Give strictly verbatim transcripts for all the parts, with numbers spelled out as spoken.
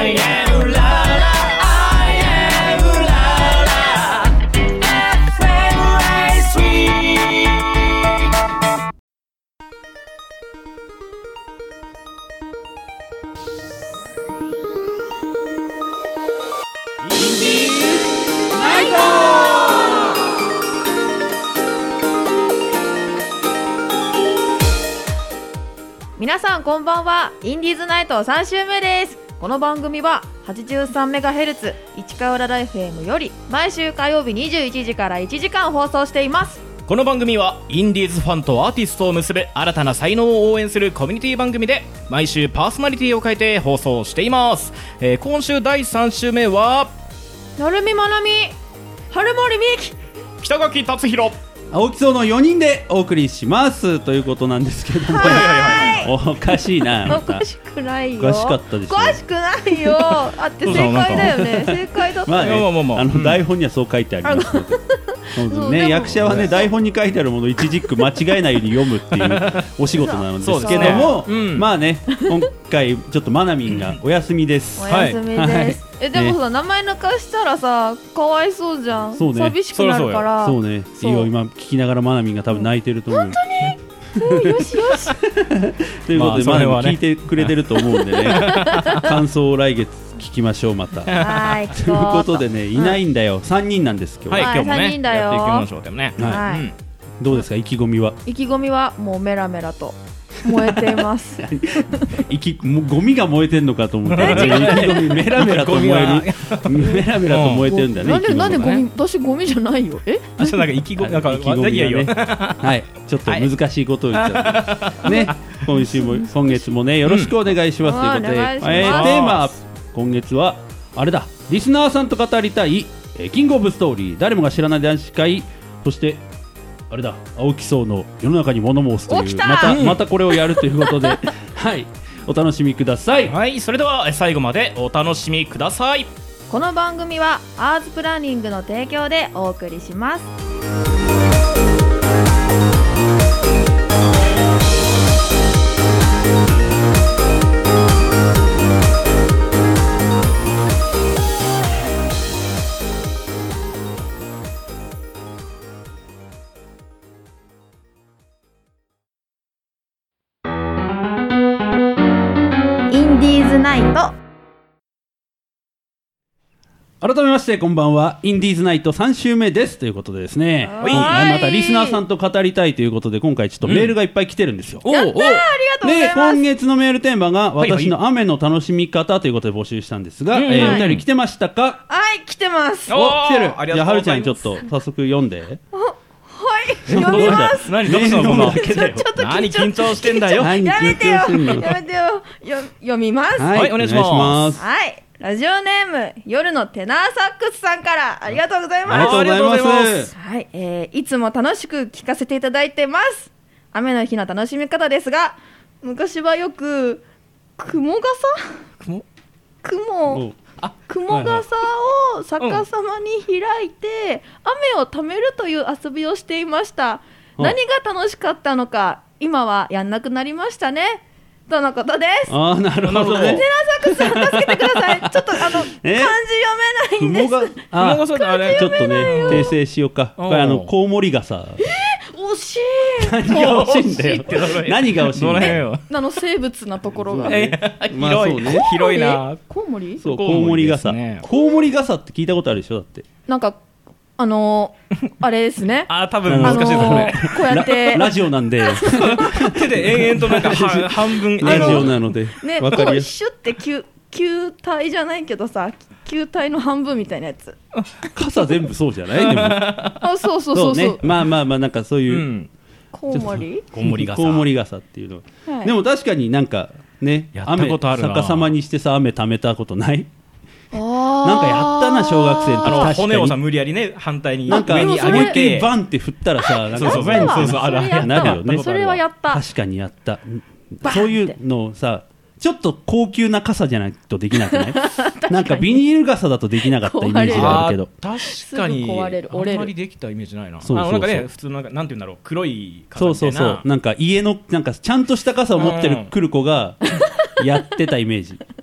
I am la la I am la la エフエムエースリー。インディーズナイト。 皆さんこんばんは。インディーズナイトさん週目です。この番組は はちじゅうさんメガヘルツ 市川浦ライフ エム より毎週火曜日にじゅういちじからいちじかん放送しています。 この番組はインディーズファンとアーティストを結ぶ新たな才能を応援するコミュニティ番組で毎週パーソナリティを変えて放送しています。えー、今週だいさん週目はなるみまなみ、春森みき、 北垣達弘、 青木荘のよにんでお送りしますということなんですけども、おかしいな、またおかしくないよ。 おかしかったでしょ。 おかしくないよ。あって正解だよね。正解だったよ。 まあね、 まあまあまああの台本にはそう書いてありますので、そうね、役者はね台本に書いてあるものを一軸間違えないように読むっていうお仕事なのですけども、 そうですね、うん、 まあね、今回ちょっとまなみんがお休みです。 お休みです、 はい、 えでもさ、ね、名前抜かしたらさかわいそうじゃん。そう、ね、寂しくなるから。 そうね、いいよ、今聞きながらまなみんが多分泣いてると思う。 本当にうん、よしよしということで、まあ、 まあ聞いてくれてると思うんでね、感想を来月聞きましょう、また。 はいということでね、いないんだよ、さんにんなんです今日。 はい、今日もね、 さんにんだよ。 やっていきましょうけどね。 はい、 はい、 うん、 どうですか、意気込みは。 意気込みはもうメラメラと燃えています意気もうゴミが燃えてんのかと思ったら、ね、意気込みメラメラと燃えるメラメラと燃えてるんだね。 なんでなんでゴミ、 ね、 私ゴミじゃないよ。えあ、ちょっとなんか意気込みなんか意気込みがね、 はい、ちょっと難しいことを言っちゃって、ね、今週も今月もねよろしくお願いします、うん、ということで、えー、テーマ今月はあれだ、リスナーさんと語りたい、えー、キングオブストーリー、誰もが知らない男子会、そしてあれだ、青木荘の世の中に物申すという、またまたこれをやるということではい、お楽しみください。 はい、それでは最後までお楽しみください。 この番組はアーズプランニングの提供でお送りします。インディーズナイト。 改めましてこんばんは。インディーズナイトさん週目ですということでですね、今回またリスナーさんと語りたいということで、今回ちょっとメールがいっぱい来てるんですよ。 うん、 やったー、ありがとうございます。 で、今月のメールテーマが私の雨の楽しみ方ということで募集したんですが、 うん、 えー、お便り来てましたか？ はい、来てます。 お、来てる。 ありがとうございます。 じゃあはるちゃんにちょっと早速読んで。 はい、読みます。 何どうしたのこのちょっと何緊張してんだよ。 何やめてよ、 緊張してんのやめてよ。よ読みます。 はい、 はい、お願いします。 はい、ラジオネーム夜のテナーサックスさんからありがとうございます。 ありがとうございます。 はい、えー、いつも楽しく聞かせていただいてます。雨の日の楽しみ方ですが、昔はよく雲傘雲雲あ雲傘を逆さまに開いて雨をためるという遊びをしていました。何が楽しかったのか今はやんなくなりましたね、とのことです。 あー、なるほどね。 テラサックスさん助けてください。ちょっとあの漢字読めないんです。 雲があ雲があれちょっとね訂正しようか。これあのコウモリ傘。 惜しい。 何が惜しいんだよ。何が惜しいんだよ。 あの生物なところが。 まあそうね。 広いな。 コウモリ？ そう、コウモリ傘。コウモリ傘って聞いたことあるでしょ、だって。 なんかあのー、あれですね。 あ、多分難しいですね、これ。 こうやってラジオなんで手で延々となんか半分ラジオなのでね、こうシュって球球体じゃないけどさ、球体の半分みたいなやつ。 傘全部そうじゃない？でもあ、そうそうそうそう。 ね、まあまあまあなんかそういう、うん、 コウモリ？ コウモリ傘。 コウモリ傘っていうの。はい、でも確かになんかね、雨逆さまにしてさ雨ためたことない？ あなんかやったな小学生の時。 あの骨をさ無理やりね反対になんか上に上げてバンって振ったらさ、 そうそうそうそうあるあるなるよね。 それはやった。 確かにやった。そういうのをさ。ちょっと高級な傘じゃないとできなくない？なんかビニール傘だとできなかったイメージがあるけど、 確かにあんまりできたイメージないな。 そうそうそう、 あのなんかね普通のなんていうんだろう黒い傘みたいな。 そうそうそう、なんか家のなんかちゃんとした傘を持ってる来る子がやってたイメージ。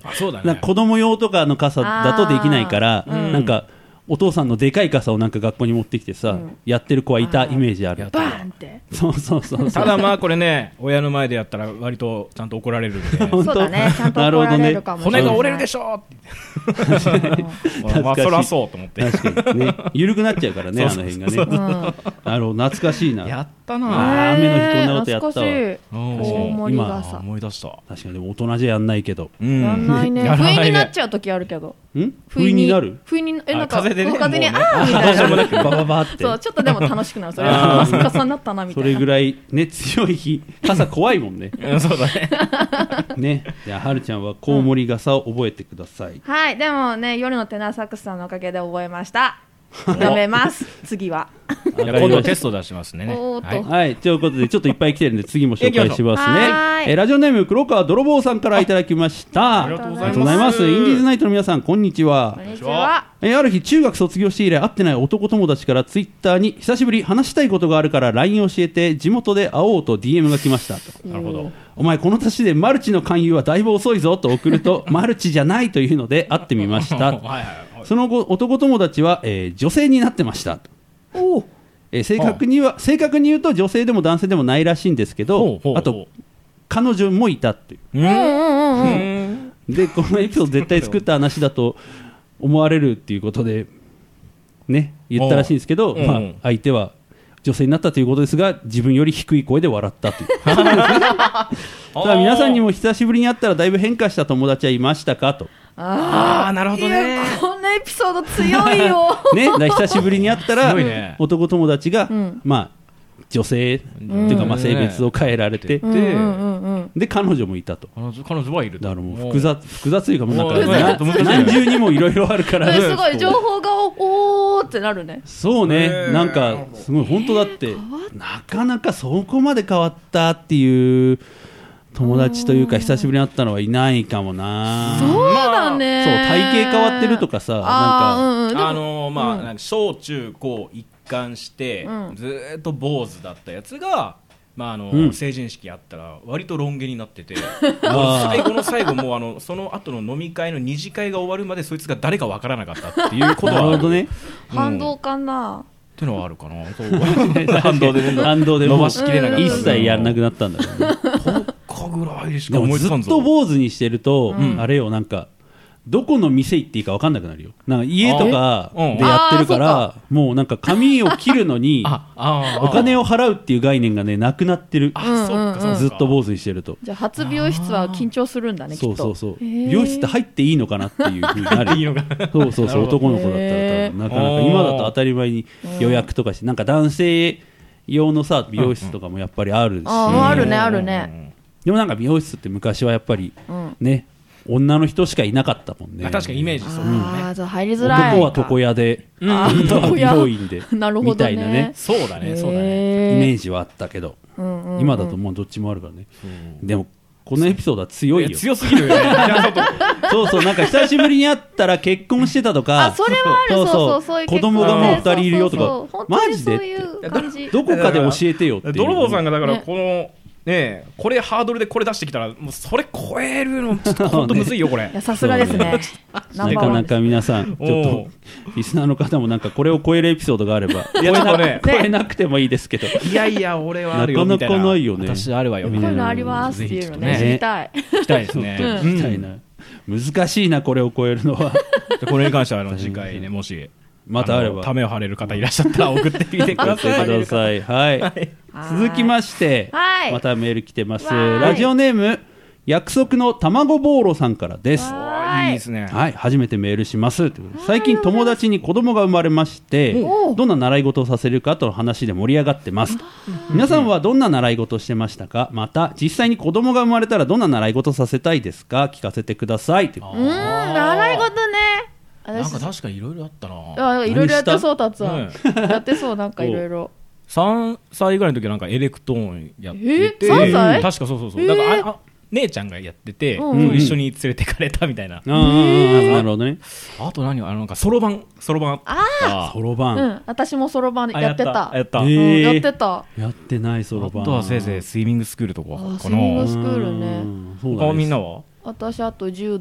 あそうだね。 なんか子供用とかの傘だとできないから、 あーうんなんかお父さんのでかい傘をなんか学校に持ってきてさ、 うんやってる子はいたイメージある。 やっバーンってそうそうそうそう。 ただまあこれね、親の前でやったら割とちゃんと怒られるんで本当そうだね、ちゃんと怒られるかもしれない。 骨が折れるでしょってまあそらそうと思って確かにね、緩くなっちゃうからね、あの辺がね。 うんなるほど、懐かしいな。 やったあなー雨の日こんなことやったわ懐かしいうん大盛りあ傘思い出した。 確かにでも大人じゃやんないけど。 うんやんないね。不やらないね意になっちゃう時あるけど。 ん不意になる不意にえなんかあ風でね風にあもうねーみたいな。 バババって。 そうちょっとでも楽しくなる。それあーは傘になったなみたいな。 それぐらいね、強い日、傘怖いもんね。 うんそうだね。 ね。じゃあ、はるちゃんはコウモリ傘を覚えてください。 はい、でもね、夜のテナーサックスさんのおかげで覚えました。やめます。次は。 いや今度テスト出しますね。 おーっとはいはい、ということで、ちょっといっぱい来てるんで、次も紹介しますね。 はいえーラジオネーム、黒川泥棒さんからいただきました。 ありがとうごありざいます。 がとうございます。インディーズナイトの皆さん、こんにちはこ。んにちは。 えーある日、中学卒業して以来会ってない男友達からツイッターに久しぶり話したいことがあるから ライン 教えて地元で会おうと ディーエム が来ましたと。 なるほど。 お前この年でマルチの勧誘はだいぶ遅いぞと送るとマルチじゃないというので会ってみました。 はいはいはい。 その後男友達は、えー女性になってましたと。 おーえー正確には正確に言うと女性でも男性でもないらしいんですけほうほうほうど、あと彼女もいたっていう。 うんうんうんうんうん。 うんでこのエピソード絶対作った話だと思われるっていうことでね言ったらしいんですけど、まあうんうん相手は女性になったということですが自分より低い声で笑ったというただ皆さんにも久しぶりに会ったらだいぶ変化した友達はいましたかとああなるほどいね。 やこんなエピソード強いよ。 ねだから久しぶりに会ったらすごいね男友達が、 んまあ女性っていうかまあ性別を変えられて、 うんうんうんうん。 で彼女もいたと彼女彼女はいると。 だからもう複雑複雑というかもうなんかもうな難しいね何重にもいろいろあるからねすごい情報がおおーってなるね。 そうね、 ねえなんかすごい本当だってなかなかそこまで変わったっていう友達というか久しぶりに会ったのはいないかもな。 そうそうだね。 体型変わってるとかさあーなんかうんうんでもあのーまあ、 うんなんか小中高一貫して、 うんずーっと坊主だったやつが、まああのうん成人式やったら割とロン毛になっててあー最後の最後もうあのその後の飲み会の二次会が終わるまでそいつが誰かわからなかったっていうことなはあるるほどね反動かな。 ってのはあるかなそう反動でね反動でもう伸ばしきれなかった一切やんなくなったんだろうねかぐらいでしでかもずっ思いつかんぞと坊主にしてると、 うんあれよなんかどこの店行っていいか分かんなくなるよなんか家とかあうんでやってるかあらもうなんか髪を切るのにああお金をを払うっていう概念がねなくなってるあ、 うんそっかそっかずっと坊主にしてるとじゃあ初美容室は緊張するんだねきっと。 そうそうそうへー美容室って入っていいのかなっていうふうになるいいのかそうそうそうなるほど男の子だったらへー多分なかなか今だと当たり前に予約とかしてなんか男性用のさ美容室とかもやっぱりあるしあーあるねあるね。 でもなんか美容室って昔はやっぱりうん。 ね女の人しかいなかったもんねあ確かにイメージそうだねああじゃあ入りづらい。 男は床屋でうんあー女は美床屋容院でなるほどねみたいなねそうだねそうだねイイメージはあったけどうんうんうん今だともうどっちもあるからねでもこのエピソードは強いよ強すぎるよねじゃあちょっとそうそうなんか久しぶりに会ったら結婚してたとかあそれはあるそうそうそういう子供がもうふたりいるよとそうそうそうかマジでっ本当にそういう感じてどこかで教えてよっていう泥棒さんがだからねこのねえこれハードルでこれ出してきたらもうそれ超えるのちょっと本当むずいよこれいやさすがですね。ナンなかなバーワンですか皆さんちょっおとリスナーの方もなんかこれを超えるエピソードがあればいやちょっとね超えなくてもいいですけどいやいや俺はあるよみたいななかなかないよね私あるわよみたいなこういうのありますっていうのねぜひちょっと知りたい。 聞きたいですねうんみたいな難しいなこれを超えるのはうんこれに関してはあの次回ねもしまたあればのためを張れる方いらっしゃったら送ってみてください送ってくださいはいはい続きましてはいまたメール来てますわーいラジオネーム約束の卵ボーロさんからですわいいですねはい、初めてメールしますということで最近友達に子供が生まれましておどんな習い事をさせるかとの話で盛り上がってます皆さんはどんな習い事をしてましたかまた実際に子供が生まれたらどんな習い事をさせたいですか聞かせてくださいといううん習い事ね。私なんか確かにいろいろあったなあいろいろやってそうたつはねやってそうなんかいろいろ。 さんさいぐらいの時はなんかエレクトーンやっててえさんさい確かそうそうそう、 えーだからああ姉ちゃんがやってて、 うん一緒に連れてかれたみたいな、 あーなるほどねあと何あのなんかそろばんそろばんあったそろばうんん私もそろばんあやってた。 やったえうんーやってた。 やってないそろばんあとはせいぜいスイミングスクールとかあかスイミングなスクールねうんそうだ他ねみんなは私あと柔道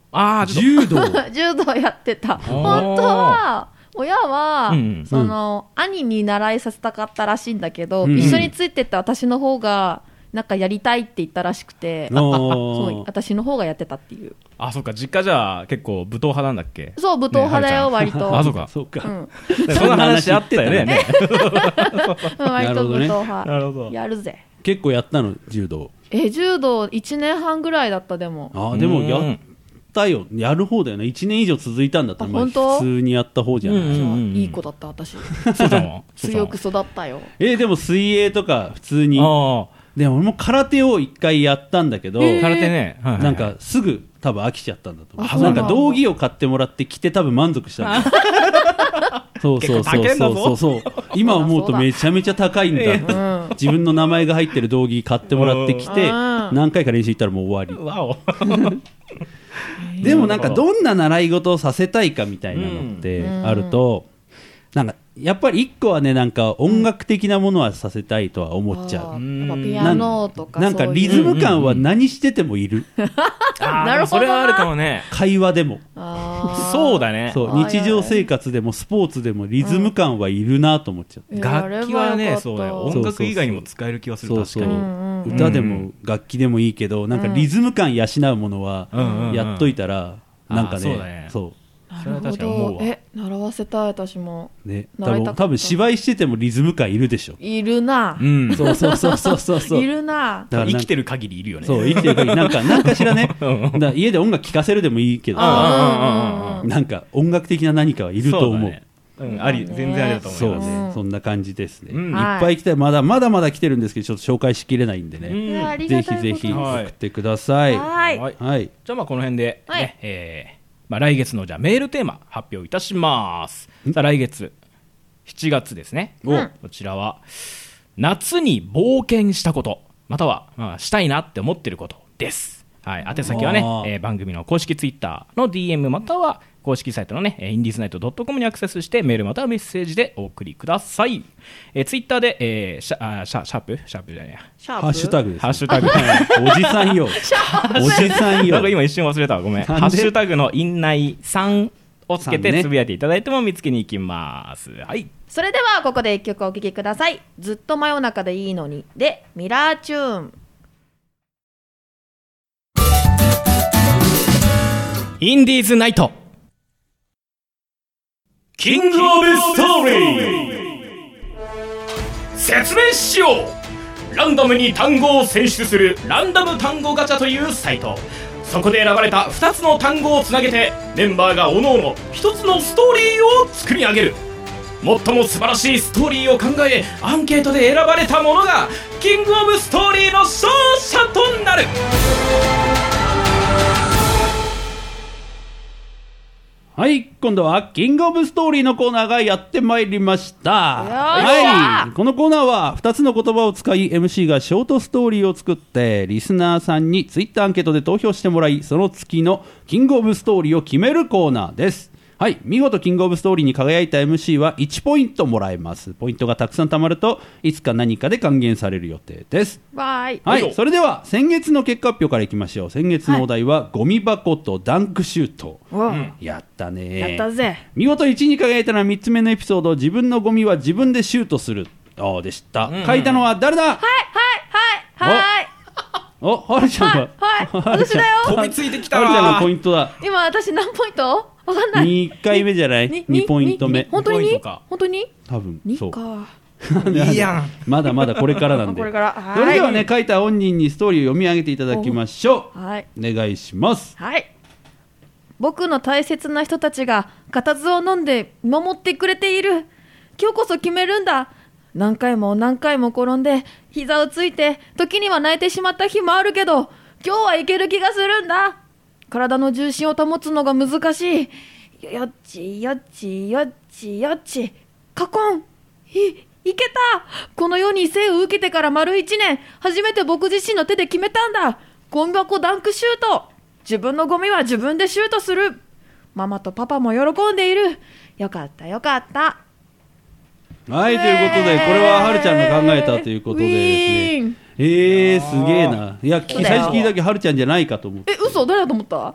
ああ柔道柔道やってた。 ー本当は親は、 うんうんその兄に習いさせたかったらしいんだけど、 うん一緒についてった私の方がなんかやりたいって言ったらしくて、そうおー私の方がやってたっていう。 あそっか実家じゃあ結構武闘派なんだっけ。 そう武闘派だよ、 ね割と。 あそうかそうか、 うん、 そんな話あったよね。ね割と武闘派。 なるほど。 やるぜ。 結構やったの柔道。 え柔道いちねんはんぐらいだったでも。 あーでもやうんったよ、やる方だよね。いちねん以上続いたんだったら、まああ本当普通にやった方じゃない、 うんうんうんいい子だった私。 そうだもん。 強く育ったよ。 えーでも水泳とか普通に、 あでも俺も空手を一回やったんだけど、 あ空手ね。はいはいはいなんかすぐ多分飽きちゃったんだと思う。 あそうなんだなんか道着を買ってもらって着て多分満足したんだそうそうそう結構高いんだぞそうそうそう今思うとめちゃめちゃ高いんだって、 うん自分の名前が入ってる道着買ってもらってきて、 うん何回か練習行ったらもう終わわお。 り。でもなんかどんな習い事をさせたいかみたいなのってあると、なんかやっぱり一個はね、なんか音楽的なものはさせたいとは思っちゃう。 あーやっぱピアノとかなんかそういうリズム感は何しててもいる、 あーなるほどなそれはあるかもね。 会話でもあーそうだね。 そう日常生活でもスポーツでもリズム感はいるなと思っちゃう、 楽器はね、 やればよかったそうだよ。 そう音楽以外にも使える気がする。 そうそう、 確かに。 うんうん歌でも楽器でもいいけど、なんかリズム感養うものはうんうんうんやっといたら、なんかあーそうだねねそなそれはるほ確かに思うわ。 ど。え習わせたい私も。 うね多習いたかった分多分芝居しててもリズム感いるでしょいるな。 うん。 そうそうそうそうそうそういるな。 だからなんか生きてる限りいるよね。 そう生きてる限りなんかなんかしらねうんだから家で音楽聴かせるでもいいけどさ、 あうんなんか音楽的な何かはいると思うそだねうん、あり、全然ありだと思います。 そうね、 うんそんな感じですね、 うんいっぱい来てまだまだまだ来てるんですけどちょっと紹介しきれないんでね、 うんいやありぜがたいひぜひことはい送ってください。 はいはい。 はい。 じゃあまあこの辺で、ね、 はいえーまあ、来月のじゃあメールテーマ発表いたします。さあ来月しちがつですね。 おうんこちらは夏に冒険したことまたは、まあ、したいなって思ってることです。はい、宛先はねあ、ーえー番組の公式ツイッターの ディーエム または公式サイトのね、えーインディーズナイトドットコムにアクセスしてメールまたはメッセージでお送りください。えー、ツイッターで、えーシャあーシャシャープシャープじゃないやシャープハッシュタグです、 ハッシュタグおじさんよ。おじさんよなんか。今一瞬忘れたわごめん。 なんでハッシュタグの院内さんをつけてさんねつぶやいていただいても見つけに行きます。はい。 それではここで一曲お聴きください。ずっと真夜中でいいのにでミラーチューン。 インディーズナイトキングオブストーリー説明しよう。ランダムに単語を選出するランダム単語ガチャというサイト。そこで選ばれたふたつの単語をつなげてメンバーがおのおのひとつのストーリーを作り上げる。最も素晴らしいストーリーを考えアンケートで選ばれたものがキングオブストーリーの勝者となる。 はい、今度はキングオブストーリーのコーナーがやってまいりました。 よっしゃはい、このコーナーはふたつの言葉を使い エムシー がショートストーリーを作ってリスナーさんにツイッターアンケートで投票してもらいその月のキングオブストーリーを決めるコーナーです。はい、見事キングオブストーリーに輝いた エムシー はいちポイントもらえます。ポイントがたくさん貯まるといつか何かで還元される予定です。 バイ。 はい、 よいしょそれでは先月の結果発表からいきましょう。先月のお題は、ゴミ箱とダンクシュート。 うんやったね。 やったぜ。 見事いちいに輝いたのはみっつめのエピソード、自分のゴミは自分でシュートする。あでした、 んうん書いたのは誰だ。 はいはいはいはいおはるちゃんが、 はいはるちゃん私だよ飛びついてきたはるちゃんがわポイントだ。 今私何ポイントわかんない。 にかいめじゃないににポイント目に本当ににポイントか本当に多分にそうか。 いいやん。 まだまだこれからなんでこれからはいそれではね書いた本人にストーリーを読み上げていただきましょう。 はいお願いします。 はい。僕の大切な人たちが固唾を飲んで見守ってくれている。今日こそ決めるんだ。何回も何回も転んで膝をついて時には泣いてしまった日もあるけど今日はいける気がするんだ。体の重心を保つのが難しい。よっちよっちよっちよっちカコンいいけた。この世に生を受けてから丸一年初めて僕自身の手で決めたんだ。ゴミ箱ダンクシュート。自分のゴミは自分でシュートする。ママとパパも喜んでいる。よかったよかった。 はい、ということでこれははるちゃんが考えたということでですね。えー、すげえな。いや、きそうだよ最初聞いた時はるちゃんじゃないかと思って。 え、嘘誰だと思った？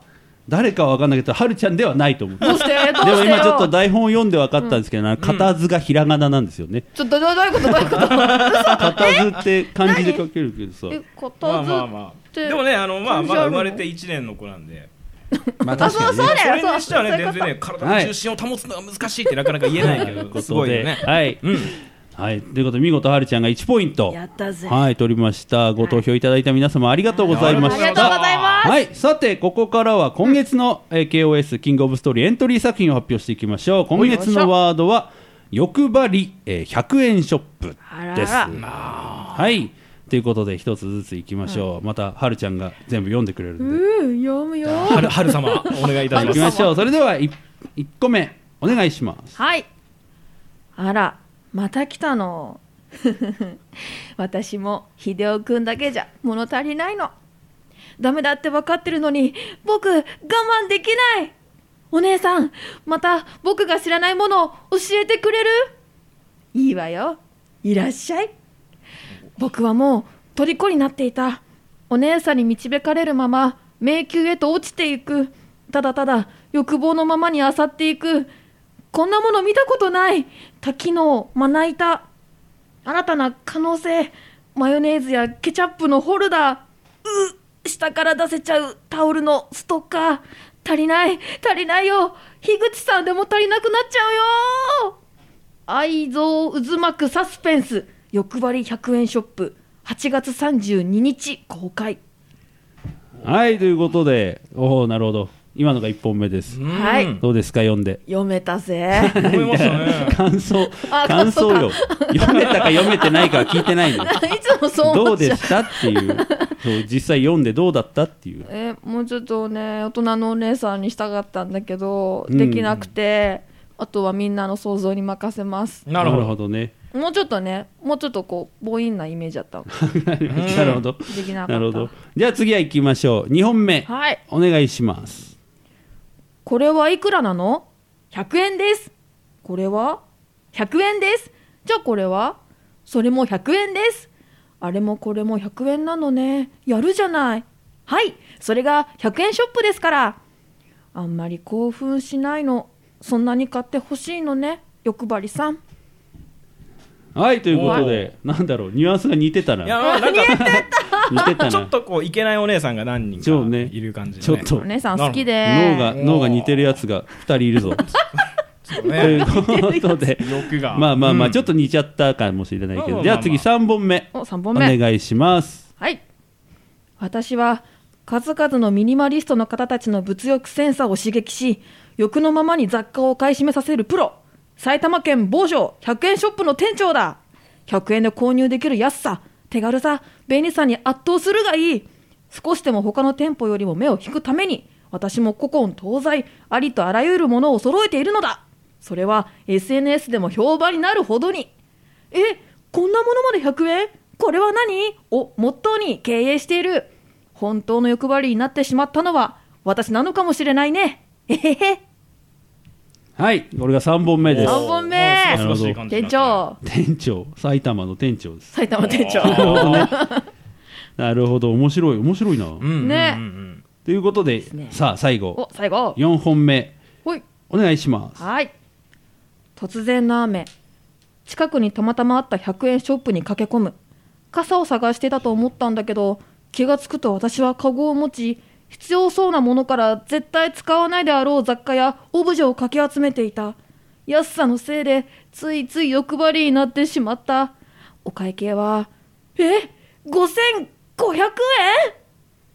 誰かは分かんないけどはるちゃんではないと思う。 どうしてどうしてでよも今ちょっと台本を読んで分かったんですけど、うん、片図がひらがななんですよね。 ちょっとどういうことどういうこと片図って漢字で書けるけどさ。 え片図まあまあまあでもねあのまあまだ生まれていちねんの子なんでまあ確かにね、 そうだよそれにしてはね全然ね体の重心を保つのが難しいってなかなか言えないけどすごいよね。 はい、うんはい、ということで見事はるちゃんがいちポイントやったぜ、 はい、取りました。ご投票いただいた皆様ありがとうございました。 ありがとうございます。 はい、さてここからは今月の、うん、えー、ケーオーエス キングオブストーリーエントリー作品を発表していきましょう。今月のワードは欲張り、えー、ひゃくえんショップです。 あららはい、ということで一つずついきましょう、うん、またはるちゃんが全部読んでくれるんで、 うん、読むよ。 はるはる様お願いいたします。 いきましょう。それではいいっこめお願いします。 はい。あらまた来たの私も秀夫くんだけじゃ物足りないの。ダメだって分かってるのに僕我慢できない。お姉さんまた僕が知らないものを教えてくれる？いいわよ、いらっしゃい。僕はもう虜になっていた。お姉さんに導かれるまま迷宮へと落ちていく。ただただ欲望のままに漁っていく。こんなもの見たことない。多機能まな板、新たな可能性、マヨネーズやケチャップのホルダー、う下から出せちゃうタオルのストッカー、足りない足りないよ。樋口さんでも足りなくなっちゃうよ。愛憎渦巻くサスペンス、欲張りひゃくえんショップ、はちがつさんじゅうににち公開。 はい、ということで、おおなるほど、今のがいっぽんめです。 はい、 どうですか読んで。 読めたぜ。 読めましたね。 感想感想よ。読めたか読めてないかは聞いてないの。 いつもそう思っちゃう。 どうでしたっていう。そう実際読んでどうだったっていう。 えもうちょっとね大人のお姉さんにしたかったんだけど、できなくて、あとはみんなの想像に任せます。 なるほどね。もうちょっとねもうちょっとこう母音なイメージだったの。 なるほど。 できなかった。 なるほど。じゃあ次は行きましょう。にほんめ、 はい、 お願いします。 これはいくらなの？ひゃくえんです。これはひゃくえんです。じゃあこれは？それもひゃくえんです。あれもこれもひゃくえんなのね。やるじゃない。はい、それがひゃくえんショップですから。あんまり興奮しないの。そんなに買ってほしいのね、欲張りさん。 はい、ということで、なんだろう、ニュアンスが似てたな。 いやなんか似てた似てたな。 ちょっとこういけないお姉さんが何人かいる感じで、ね、 ちょっとお姉さん好きで脳が脳が似てるやつがふたりいるぞ。ということで、まあまあまあ、うん、ちょっと似ちゃったかもしれないけど、じゃあ次さんぼんめ、 お、さんぼんめお願いします。 はい、私は数々のミニマリストの方たちの物欲センサーを刺激し、欲のままに雑貨を買い占めさせるプロ、埼玉県某所ひゃくえんショップの店長だ。ひゃくえんで購入できる安さ、手軽さ、便利さに圧倒するがいい。少しでも他の店舗よりも目を引くために、私も古今東西ありとあらゆるものを揃えているのだ。それは エスエヌエス でも評判になるほどに。え、こんなものまでひゃくえん？これは何？をモットーに経営している。本当の欲張りになってしまったのは私なのかもしれないね。えへへ。 はい、これがさんぼんめです。 さんぼんめ。 なるほど。 店長。 店長、埼玉の店長です。 埼玉店長。 なるほどね。なるほど、面白い、面白いな。 ね。 ということで、さあ最後。 お、最後。 よんほんめ。 ほい。 お願いします。 はい。突然の雨。近くにたまたまあったひゃくえんショップに駆け込む。傘を探してたと思ったんだけど、気がつくと私はカゴを持ち、必要そうなものから絶対使わないであろう雑貨やオブジェをかき集めていた。安さのせいでついつい欲張りになってしまった。お会計はえごせんごひゃくえん。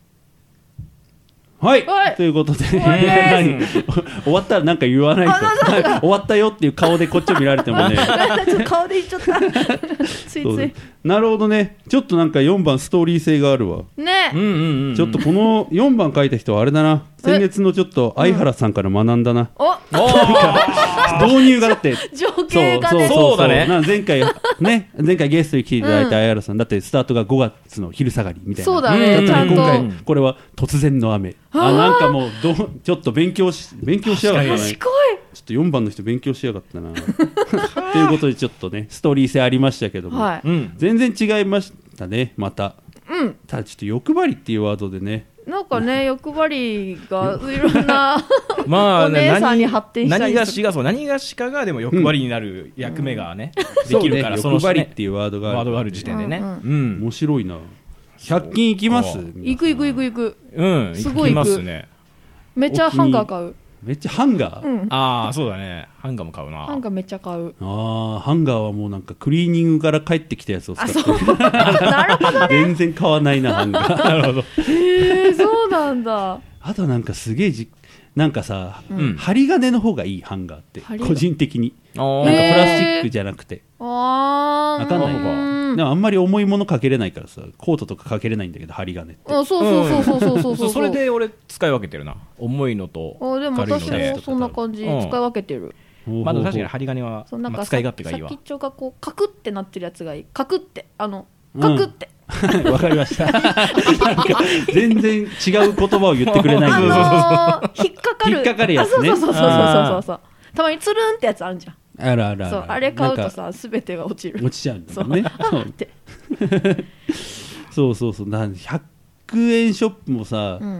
はい、 はい、 ということで終わったらなんか言わないと終わったよっていう顔でこっちを見られてもねちょっと顔で言っちゃったついつい。 なるほどね、ちょっとなんかよんばんストーリー性があるわね、 うんうんうんうん、 ちょっとこのよんばん書いた人はあれだな、先月のちょっと相原さんから学んだな、 うん、お導入がだって情景がね、 そうそうそうそうだね、 な前回ね前回ゲストに来ていただいた相原さん、うん、だってスタートがごがつの昼下がりみたいな、 そうだね、ちゃんと今回これは突然の雨、あなんかもうどちょっと勉強し勉強しやがったね、 賢い、 ちょっとよんばんの人勉強しやがったなということでちょっとねストーリー性ありましたけども、 はい、 全然違いましたねまた、 うん、 ただちょっと欲張りっていうワードでねなんかね欲張りがいろんなまあお姉さんに発展したり何がしがそう何がしかがでも欲張りになる役目がね、うん、できるから、 そうね、欲張りっていうワードがある、 ワードがある時点でね、 うんうん、 面白いな。ひゃく均行きます？ 行く行く行く行く。 うんすごい行く。 行きますね。 めっちゃハンガー買う。 めっちゃハンガー、 うん、 ああそうだね、ハンガーも買うな。 ハンガーめっちゃ買う。 ああハンガーはもうなんかクリーニングから帰ってきたやつを使ってる。 なるほどね。 全然買わないなハンガー。 なるほど。 へえそうなんだ。 あとなんかすげえじなんかさ、 うん、 針金の方がいいハンガーって個人的になんかプラスチックじゃなくてあ分かんないかでもあんまり重いものかけれないからさコートとかかけれないんだけど針金ってあそうそうそうそうそうそう、うん、 それで俺使い分けてるな重いのとあでも軽いの私もそんな感じ、うん、使い分けてる。 まだ確かに針金は、まあ、使い勝手がいいわ。 先っちょがこうカクってなってるやつがいい。カクってあのカクって、 うん、わかりましたなんか全然違う言葉を言ってくれないんで、 あのー、引っかかる引っかかるやつね。 そうそうそうそうそうそうたまにつるんってやつあるじゃん。 あるあるある。 そうあれ買うとさすべてが落ちる。 落ちちゃうんだよね。 そうってそうそうそうなんひゃくえんショップもさ、 うん、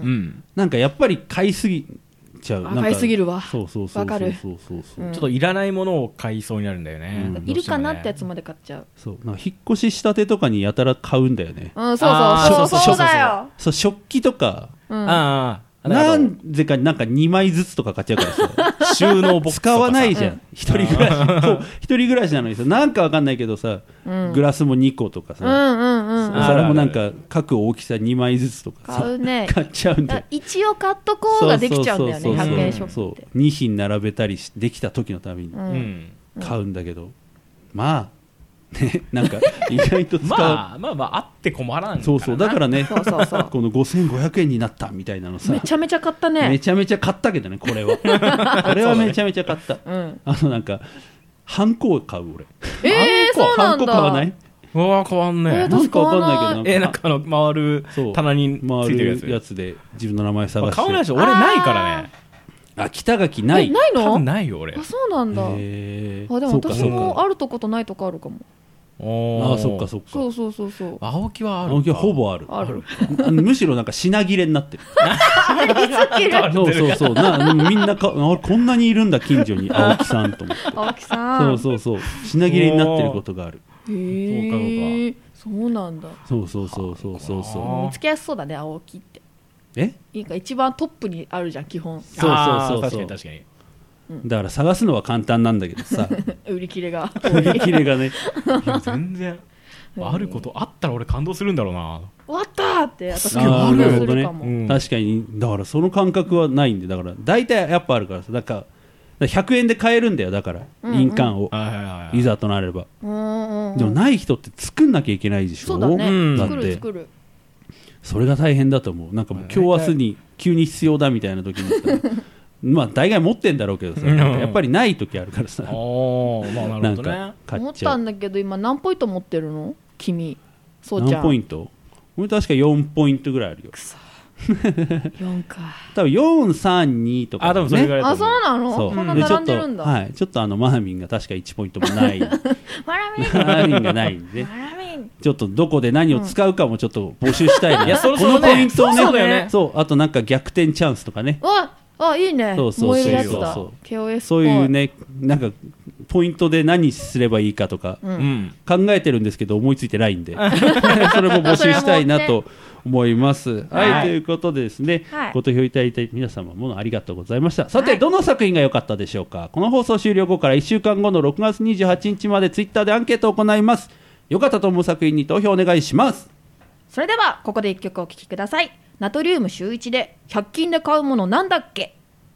なんかやっぱり買いすぎちゃう。 買いすぎるわ。 そうそうそうそうそうそうそう、 うん、 ちょっといらないものを買いそうになるんだよね、 うん、いるかなってやつまで買っちゃう。 そうなんか引っ越ししたてとかにやたら買うんだよね。 うんそうそうそうそうだよ。 そう食器とか、 うん、 ああなんぜかなんかにまいずつとか買っちゃうからさ収納ボックスとか使わないじゃん、うん、一人暮らしそう一人暮らしなのにさなんかわかんないけどさ、うん、グラスもにことかさ、 うんうんうん、 お皿もなんか各大きさにまいずつとかさ買う、ね、 買っちゃうんだよ。 一応買っとこうができちゃうんだよねひゃくえんショップって。 そうに品並べたりしできた時のために買うんだけど、うん、まあね、なんか意外と使うまあまあまああって困らんからな。 そうそうだからねそうそうそうこのごせんごひゃくえんになったみたいなのさめちゃめちゃ買ったね。 めちゃめちゃ買ったけどねこれはこれはめちゃめちゃ買った、 うん、 あのなんかハンコを買う俺。 えー、そうなんだ。 ハンコ買わない？ うわ変わんねえ、 えー、 なんかわかんないけどえー、なんかあの回る棚についてるやつ、 回るやつで自分の名前探して。 買わないし俺ないからね。 あ北垣ない。 ないの？ 多分ないよ俺。 あそうなんだ。 へあでも私もあるとことないとこあるかも。 ああそっかそっか。 そうそうそうそう。 青木はある。 青木はほぼある。 ある。 むしろなんか品切れになってる。 そうそうそうなみんなかこんなにいるんだ近所に青木さんと思って。 青木さん。 そうそうそう品切れになってることがある。 へえ。そうなんだ。 そうそうそうそうそうそう。 見つけやすそうだね青木って。 え？ いいか一番トップにあるじゃん基本。 そうそうそうそう。 確かに確かに。 だから探すのは簡単なんだけどさ売り切れが売り切れがね全然あることあったら俺感動するんだろうな。 終わったって私あ感動するるかも、 ねうん、確かにだからその感覚はないんでだから大体やっぱあるからさだからひゃくえんで買えるんだよだから、うんうん、印鑑をいざとなれば、うんうんうん、でもない人って作んなきゃいけないでしょ。 そうだね、 だって作る作るそれが大変だと思う。なんかもう今日明日に急に必要だみたいな時にさまあ大概持ってんだろうけどさ、うん、やっぱりない時あるからさ、 おー、まあ、なるほどね、 なんか買っちゃう。 思ったんだけど今何ポイント持ってるの君そうちゃん。 何ポイント？俺確かよんポイントぐらいあるよ。 くそよんか多分よんさんにとか、ね、 あ多分それぐらいだと思う。 あそうなの？ そうこんな並んでるんだ。 はい、ちょっとあのマーミンが確かいちポイントもないマラミンマーミンがないんでマラミンちょっとどこで何を使うかもちょっと募集したいな、 うん、いやそろそろね、このポイントをね、 そうだよね。 そうあとなんか逆転チャンスとかね。 わあいいね。 そうそう燃えるやつだ。 そうそうケーオーエスそういうねなんかポイントで何すればいいかとか、 うん、 考えてるんですけど思いついてないんでそれも募集したいなと思います。はい、はい、ということでですね、はい、ご投票いただいた皆様もありがとうございました。さて、はい、どの作品が良かったでしょうか。この放送終了後からいっしゅうかんごのろくがつにじゅうはちにちまでツイッターでアンケートを行います。良かったと思う作品に投票お願いします。 それではここでいっきょくお聴きください。ナトリウム週一でひゃく均で買うものなんだっけ。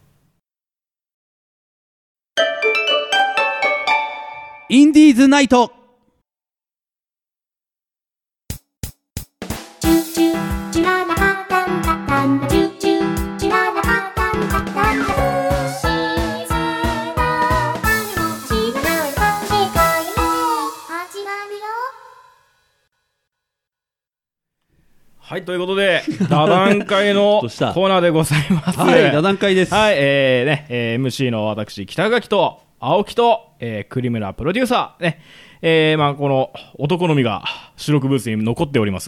インディーズナイト。 はいということで座談会のコーナーでございますはい座談会です。 はい、えーねえー、エムシー の私北垣と青木と、えー、栗村プロデューサーね、えー、まあこの男のみが収録ブースに残っておりますが、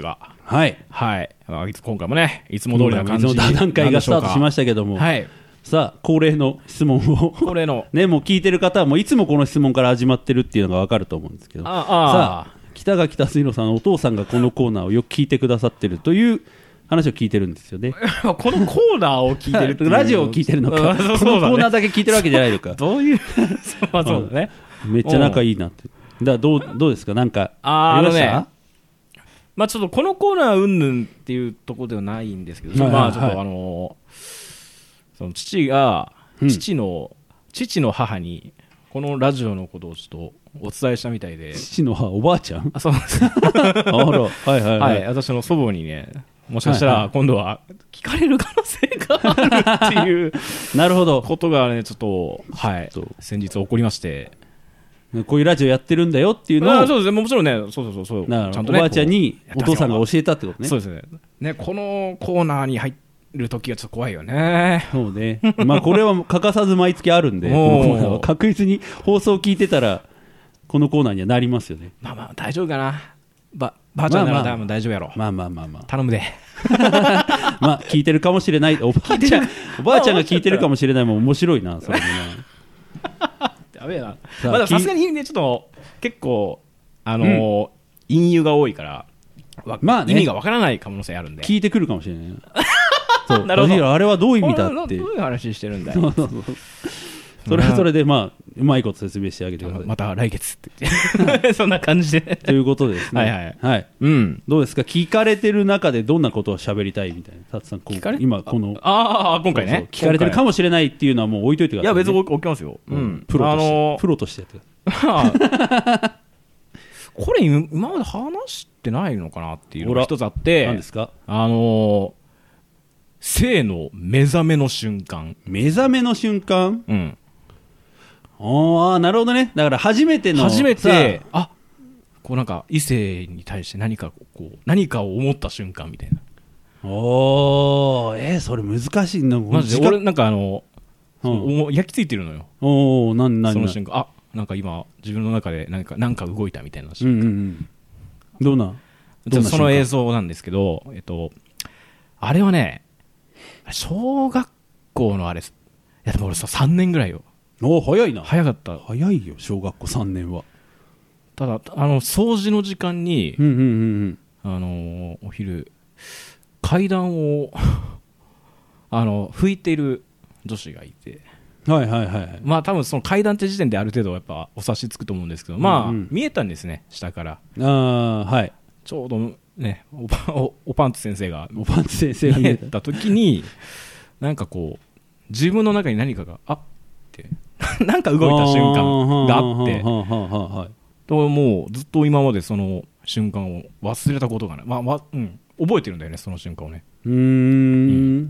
はいはい、まあ、今回もねいつも通りな感じいつも段階がスタートしましたけども、 はい、 さあ恒例の質問を恒例のね、もう聞いてる方はもういつもこの質問から始まってるっていうのが分かると思うんですけど、 ああさあ北垣達弘さんのお父さんがこのコーナーをよく聞いてくださってるという話を聞いてるんですよねこのコーナーを聞いてるっていうラジオを聞いてるのか、 うんそうそうだね、 このコーナーだけ聞いてるわけじゃないのかどういうそうまあそうだね、 めっちゃ仲いいなって。だからどうどうですか、なんかありました？ あーあのね、まあちょっとこのコーナーうんぬんっていうところではないんですけど、 はいはいはい、 まあちょっとあのその父が、 うん、 父の父の母にこのラジオのことをちょっとお伝えしたみたいで、 父の母おばあちゃん？ あ、そうなんですあら、はいはいはい、 はい、私の祖母にね、もしかしたら今度は聞かれる可能性があるっていうなるほどことがねちょっとはい先日起こりまして、 こういうラジオやってるんだよっていうのを、 あ、そうですね、もちろんね、そうそうそうそう、ちゃんとね、 おばあちゃんにお父さんが教えたってことね。 そうですね。ね、このコーナーに入るときはちょっと怖いよね。 そうね。まあこれは欠かさず毎月あるんで、このコーナーは確実に放送聞いてたらこのコーナーにはなりますよね。 まあまあ大丈夫かな。ばばあちゃんなら多分大丈夫やろ。 まあまあまあまあ。 頼むで。 まあ聞いてるかもしれない。おばあちゃん、おばあちゃんが聞いてるかもしれないもん面白いなそれもな。 ダメだ。まあさすがにねちょっと結構あのーうん、隠喩が多いから、まあね、意味がわからない可能性あるんで。 聞いてくるかもしれない。そうなるほど。あれはどういう意味だって。 どういう話してるんだよ。 それはそれでまあうまいこと説明してあげてください。 また来月って言ってそんな感じでということですね。 はいはい、 はい、うん、どうですか、聞かれてる中でどんなことを喋りたいみたいな、たつさん今このああ今回ね、 そうそう聞かれてるかもしれないっていうのはもう置いといてください、ね、 いや別に置きますよ、うん、 プロとして、あのー、プロとしてやってくださいこれ今まで話してないのかなっていうのが一つあって、 何ですか、 あのー、性の目覚めの瞬間。 目覚めの瞬間、 うん、 ああなるほどね。だから初めての初めてあこうなんか異性に対して何かこう何かを思った瞬間みたいな。 おーえー、それ難しいな。 マジで俺なんかあの、うん、焼き付いてるのよ。 おおなんなんその瞬間あなんか今自分の中で何か何か動いたみたいな瞬間。 うんうんうん、どんなどんなその映像なんですけど、えっとあれはね小学校のあれいやでも俺ささんねんぐらいよ。 お早いな。 早かった。 早いよ小学校さんねんは。 ただあの掃除の時間に、 うんうんうんうん、 あのー、お昼階段をあの拭いている女子がいて、 はいはいはい、 まあ多分その階段って時点である程度やっぱお察しつくと思うんですけど、まあ、うんうん、見えたんですね下から。 あはいちょうどね お, パ お, おパンツ先生がおパンツ先生が見えた時になんかこう自分の中に何かがあってなんか動いた瞬間があってともうずっと今までその瞬間を忘れたことがない、まあまうん、覚えてるんだよねその瞬間をね。 うーん、うん、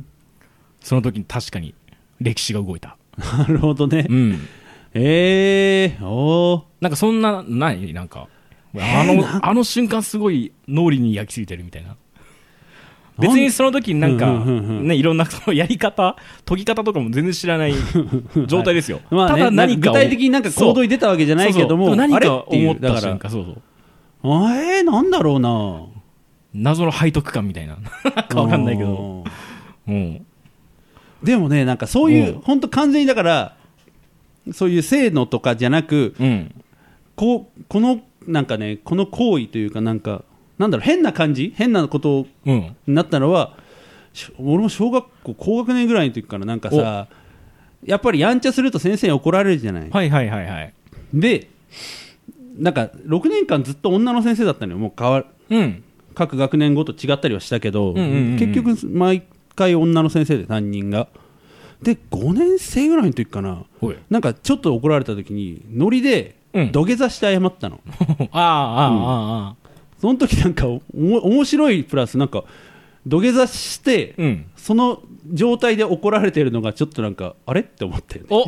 その時に確かに歴史が動いた。 なるほどね、 うん、 えー、おーなんかそんなないなんかあのあの瞬間すごい脳裏に焼き付いてるみたいな。別にその時になんか、うんうんうんうん、ね、いろんなそのやり方研ぎ方とかも全然知らない状態ですよ、はいまあね、ただ何か具体的になんか行動に出たわけじゃないけども、 そうそうそう何か思った瞬間、そうそうあえー、なんだろうな謎の背徳感みたいななんかわかんないけど、うん、 でもねなんかそういう本当完全にだからそういう性能とかじゃなく、うん、こうこのなんかねこの行為というかなんかなんだろう変な感じ変なことになったのは、うん、俺も小学校高学年ぐらいの時からなんかさやっぱりやんちゃすると先生に怒られるじゃない。 はいはいはいはいでなんかろくねんかんずっと女の先生だったのよ。もう変わ、うん、各学年ごと違ったりはしたけど、うんうんうんうん、結局毎回女の先生で担任がでごねん生ぐらいの時かななんかちょっと怒られた時にノリで土下座して謝ったの、 うん、ああああ、うん、ああその時なんかおも面白いプラスなんか土下座して、うん、その状態で怒られてるのがちょっとなんかあれって思ったよね。お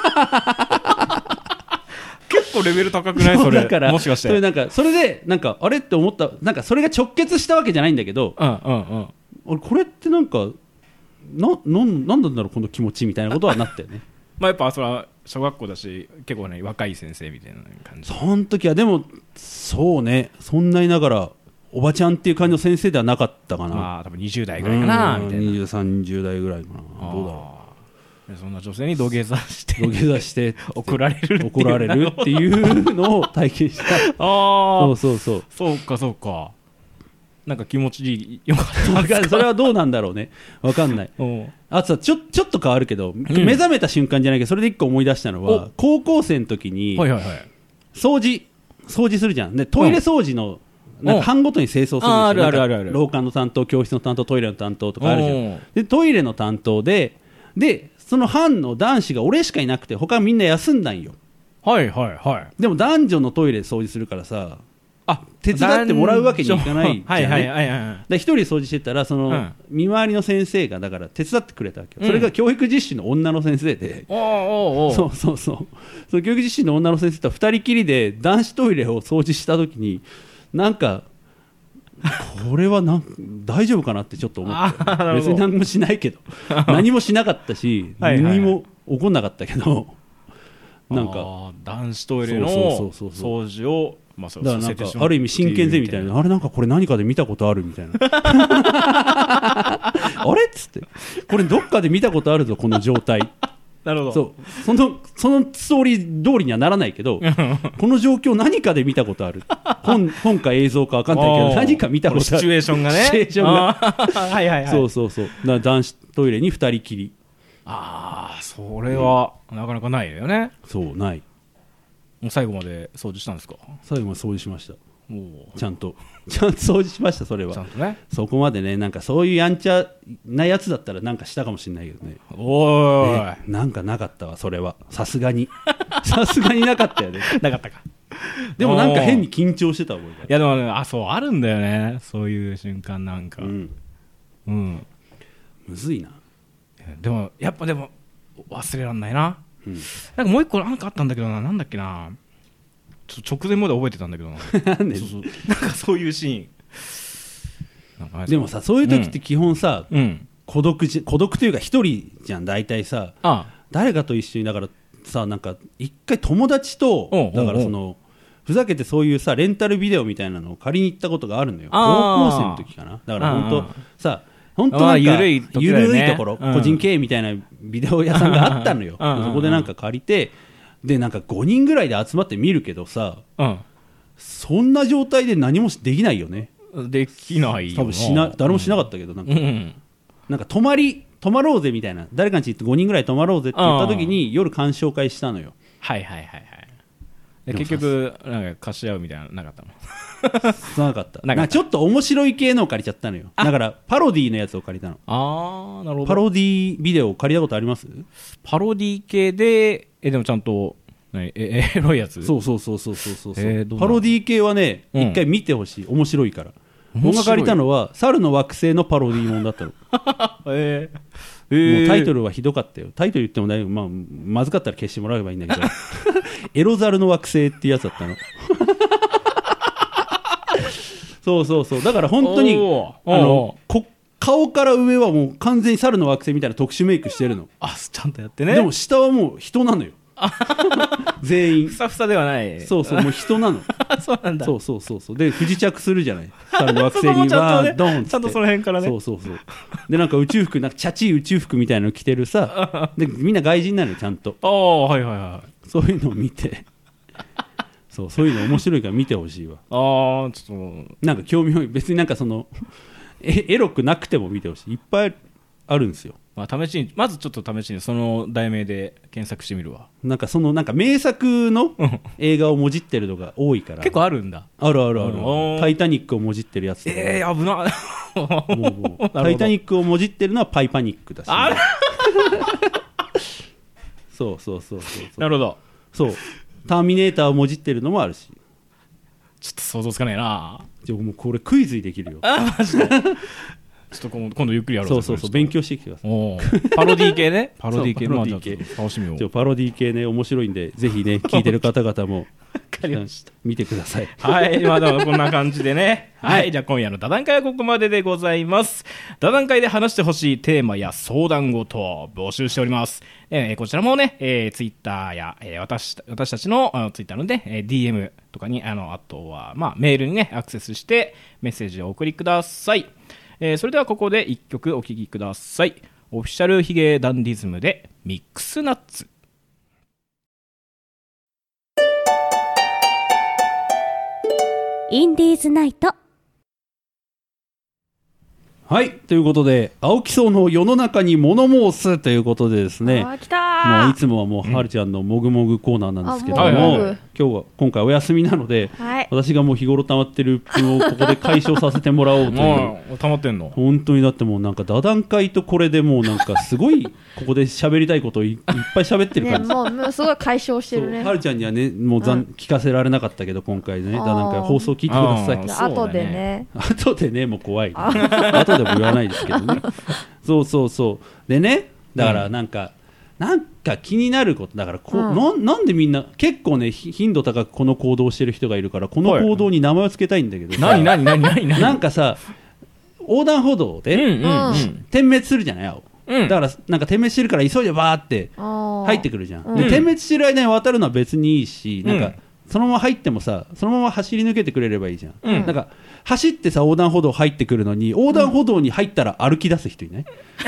結構レベル高くないそれ。だからもしかしてそれなんかそれでなんかあれって思ったなんかそれが直結したわけじゃないんだけど、うんうんうん、俺これってなんかなななんなんだろうこの気持ちみたいなことはなったよね。 まあやっぱそれは小学校だし結構ね若い先生みたいな感じ。 その時はでもそうねそんなにながらおばちゃんっていう感じの先生ではなかったかな。 まあ多分にじゅう代ぐらいかなみたいな。 にじゅうさんじゅう代ぐらいかな。どうだろう。そんな女性に土下座して土下座して怒られる怒られるっていうのを体験した。 ああ、 そうそうそう。 そうかそうか。なんか気持ちいいよかったんですか。 それはどうなんだろうね。わかんない。あとさ、ちょちょっと変わるけど、うん、目覚めた瞬間じゃないけど、それで一個思い出したのは、高校生の時に、はいはいはい、掃除掃除するじゃん。でトイレ掃除の、うん、なんか班ごとに清掃するんですよ。あるあるあるある。廊下の担当、教室の担当、トイレの担当とかあるじゃん。でトイレの担当ででその班の男子が俺しかいなくて他みんな休んだんよ。はいはいはい。でも男女のトイレ掃除するからさ、あ手伝ってもらうわけにいかないじゃんね。はいはいはいはい。で一人掃除してたらその、うん、見回りの先生がだから手伝ってくれたわけよ、うん、それが教育実習の女の先生で、おーおーおーそうそうそうその教育実習の女の先生と二人きりで男子トイレを掃除した時になんかこれはなん大丈夫かなってちょっと思って別に何もしないけど何もしなかったしはいはい、はい、何も起こんなかったけどなんか男子トイレの掃除をまあ、そうだからなんかある意味真剣ゼミみたいな、あれなんかこれ何かで見たことあるみたいなあれっつってこれどっかで見たことあるぞこの状態なるほど。そうそのそのストーリー通りにはならないけどこの状況何かで見たことある 本, 本か映像か分かんないけど何か見たことあるシチュエーションがねシチュエーションがはいはい、はい、そうそうそうだ男子トイレにふたりきり。 ああそれは、うん、なかなかないよね。 そうない。 もう最後まで掃除したんですか。 最後まで掃除しました。ちゃんとちゃんと掃除しました。それはちゃんとね。そこまでねなんかそういうやんちゃなやつだったらなんかしたかもしれないけどね。おーい、ね、なんかなかったわそれは。さすがにさすがになかったよねなかったか。 でもなんか変に緊張してた覚えが。 いやでもねあそうあるんだよねそういう瞬間なんか。うん、うん、 むずいな。 でもやっぱでも忘れらんないな。うん、なんかもう一個なんかあったんだけどな、なんだっけな、ちょっと直前まで覚えてたんだけどななんでそうそうなんかそういうシーンなんかでもさそういう時って基本さ、うん、孤独じ孤独というか一人じゃん大体さ。ああ誰かと一緒にだからさなんか一回友達とだからそのふざけてそういうさレンタルビデオみたいなのを借りに行ったことがあるのよ。高校生の時かな。だから本当さ本当なんか緩いところ、個人経営みたいなビデオ屋さんがあったのよそこでなんか借りてでなんかごにんぐらいで集まって見るけどさ、うん、そんな状態で何もできないよね。 できないよ多分しな誰もしなかったけど、うん、なんか、うん、なんか泊まり泊まろうぜみたいな誰かに行ってごにんぐらい泊まろうぜって言った時に夜鑑賞会したのよ。 はいはいはいはい。で結局なんか貸し合うみたいなのなかったのなかったなんかちょっと面白い系のを借りちゃったのよ。だからパロディのやつを借りたの。ああなるほど。パロディビデオを借りたことあります？ パロディ系でえでもちゃんとええエロいやつ。 そうそうそうそうそうそう、えー、パロディ系はね一、うん、回見てほしい。面白いから。僕が借りたのは猿の惑星のパロディもんだったのえーえー、もうタイトルはひどかったよ。タイトル言っても大丈夫、まあ、まずかったら消してもらえばいいんだけどエロザルの惑星っていうやつだったのそうそうそうだから本当にあのこ顔から上はもう完全に猿の惑星みたいな特殊メイクしてるの。 あちゃんとやってね。 でも下はもう人なのよ全員ふさふさではない。 そうそうもう人なのそうなんだ。 そうそうそうそうで不時着するじゃない猿の惑星には、ね、ドンってちゃんとその辺からね。 そうそうそうでなんか宇宙服なんかチャチい宇宙服みたいなの着てるさでみんな外人なのよちゃんと。ああはいはいはいそういうのを見てそうそういうの面白いから見てほしいわ。ああちょっとなんか興味本位別になんかそのエ, エロくなくても見てほしい。いっぱいあるんですよ。 まあ、試しにまずちょっと試しにその題名で検索してみるわ。 なんかそのなんか名作の映画をもじってるのが多いから結構あるんだ。 あるあるある。タイタニックをもじってるやつとか。 えー、危なもうもうタイタニックをもじってるのはパイパニックだし、ね、あそうそうそうそうそうなるほど。 そうターミネーターをもじってるのもあるし。 ちょっと想像つかないな。 じゃあもうこれクイズにできるよ。 あマジでちょっと今度ゆっくりやろう。 そうそうそう勉強してきてください。 おパロディ系ね。パロディ系の楽しみを。 パロディ系ね面白いんでぜひね聞いてる方々もかりました。 見てください。 はい、まあでもこんな感じでね。はい、じゃあ今夜の座談会はここまででございます。座談会で話してほしいテーマや相談事を募集しております。えー、こちらもね、えー、ツイッターや、えー、私私たちのあのツイッターので、えー、ディーエム とかに、あのあとはまあメールにねアクセスしてメッセージをお送りください。えー、それではここで一曲お聴きください。オフィシャルヒゲダンディズムでミックスナッツ。 インディーズナイト。 はい、ということで青木荘の世の中に物申すということでですね、 あー来たー。 もういつもはもうはるちゃんのもぐもぐコーナーなんですけども、 あもぐもぐ今日は今回お休みなので、 はい私がもう日頃溜まってる分をここで解消させてもらおうというもう溜まってんの。 本当にだってもうなんか座談会とこれでもうなんかすごいここで喋りたいことを い, いっぱい喋ってるね、 感じ、 もうもうすごい解消してるね。 はるちゃんにはねもうざん、 うん聞かせられなかったけど今回ね座あー談会放送聞いてください。 あーそうだね後でね。 後でねもう怖い、ね、後でも言わないですけどねそうそうそうでねだからなんか、うん、なんか気になることだからこ、 うん、 な, なんでみんな結構ね頻度高くこの行動をしてる人がいるからこの行動に名前を付けたいんだけどさ、 何何何何何なんかさ横断歩道で、 うんうんうん点滅するじゃない青、 うん、 だからなんか点滅してるから急いでバーって入ってくるじゃん、で点滅してる間に渡るのは別にいいし、なんかそのまま入ってもさそのまま走り抜けてくれればいいじゃん、 うん、 なんか走ってさ横断歩道入ってくるのに横断歩道に入ったら歩き出す人いない、うん、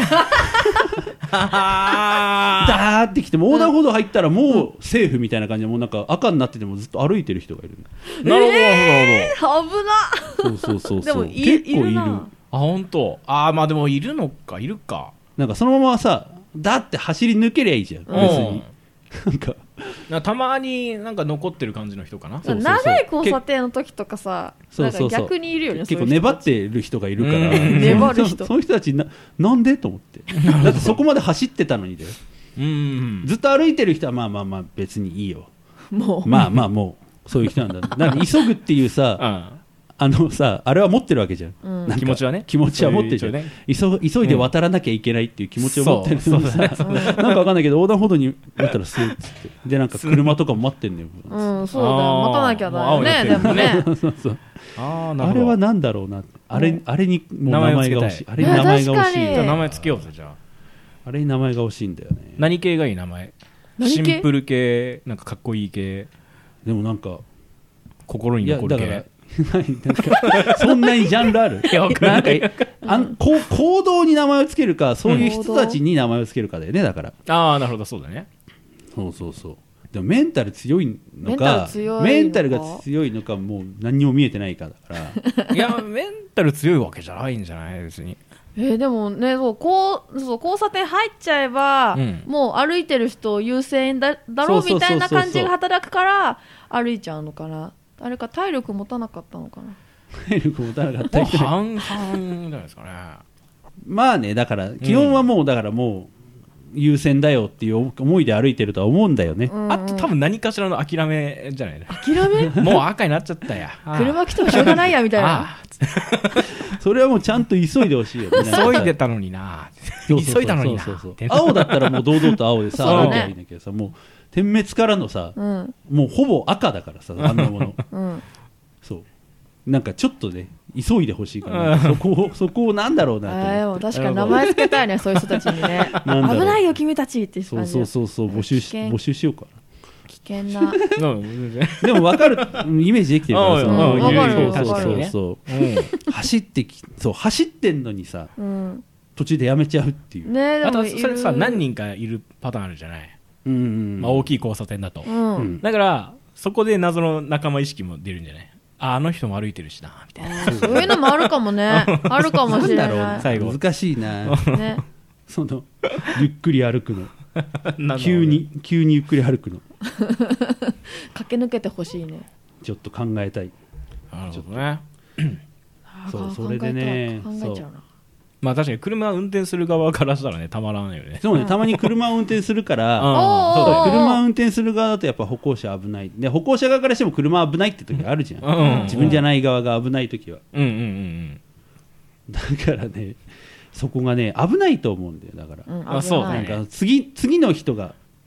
ダーってきても横断歩道入ったらもうセーフみたいな感じでもうなんか赤になっててもずっと歩いてる人がいる、 なるほどなえー、 る危な。 そうそうそうそうでもい結構いるいるな。 あ本当。あまあでもいるのかいるか。 なんかそのままさだって走り抜けりゃいいじゃん別に、なんかなたまになんか残ってる感じの人かな。 そうそうそう長い交差点の時とかさ、 そうそうそうなんか逆にいるよね。 結構粘ってる人がいるからうん粘る人その人たちななんでと思ってだってそこまで走ってたのにだようんずっと歩いてる人はまあまあまあ別にいいよもうまあまあもうそういう人なんだだから急ぐっていうさあのさあれは持ってるわけじゃん、 うんなんか気持ちはね気持ちは持ってるじゃん、 そういうね急急いで渡らなきゃいけないっていう気持ちを持ってるのにさ、 そうそうなんかわかんないけど横断歩道になったらスーッつってでなんか車とかも待ってんのようん、そうだよ。 あー待たなきゃだよね。 もう青にでもね。 そうそうああなるほど。 あれはなんだろうなあれあれにもう名前が欲しい名あれに名前が欲しいね確かにじゃあ名前つけようぜじゃあ。 あれに名前が欲しいんだよね何系がいい名前？ 何系シンプル系なんかかっこいい系でもなんか心にいや残る系。 だからなんかそんなにジャンルあるいやわかんなないんかあんこう行動に名前をつけるかそういう人たちに名前をつけるかだよねだからああなるほどそうだね。 そうそうそうでもメンタル強いのかメメンタンタル強いのかルが強いのかもう何にも見えてないかだからいやメンタル強いわけじゃないんじゃない別に。 えーでもね、そうこうそう交差点入っちゃえば、 うんもう歩いてる人優先だだろうそうそうそうそうみたいな感じが働くから歩いちゃうのかな。あれか体力持たなかったのかな。 体力持たなかったもう人半々じゃないですかね。 まあねだから基本はもうだからもう優先だよっていう思いで歩いてるとは思うんだよね、 うんうんあと多分何かしらの諦めじゃないの。 諦めもう赤になっちゃったや。ああ車来てもしょうがないやみたいな。 あそれはもうちゃんと急いでほしいよねあ急いでたのにな。 そうそうそう急いだのになそうそうって青だったらもう堂々と青でさそうね歩きゃいいんだけどさもう点滅からのさうんもうほぼ赤だからさあんなものうん。 そうなんかちょっとね急いでほしいから、ね、そこをそこをなんだろうなとあーで思っても確かに名前つけたいねそういう人たちにね。危なんだろうないよ君たちってそう感じ。 そうそうそう募集し危険募集しようか危険な。 うんなでも分かるうんイメージできてるからさうんうんわかるそうそうわかるそうそう走ってきそう走ってんのにさうん。 途中でやめちゃうっていう、 ねであともいるそれさ何人かいるパターンあるじゃない。 うんうんまあ大きい交差点だと。 うん。 うんだからそこで謎の仲間意識も出るんじゃない。ああの人も歩いてるしなみたいな。 そういうのもあるかもね。あるかもしれなんだろうな最後難しいない。ね。 そのゆっくり歩くのなんだろうね急に急にゆっくり歩くの駆け抜けてほしいね。 ちょっと考えたいなるほどね。 あーそうそれでね考えた考えちゃうな。 まあ確かに車運転する側からしたらねたまらないよね。 そうねたまに車を運転するからうんそうだおー車を運転する側だとやっぱ歩行者危ないで歩行者側からしても車危ないって時あるじゃん、 うん自分じゃない側が危ない時はうんうんうんだからねそこがね危ないと思うんだよだから、 うんあそうだなんねか次次の人が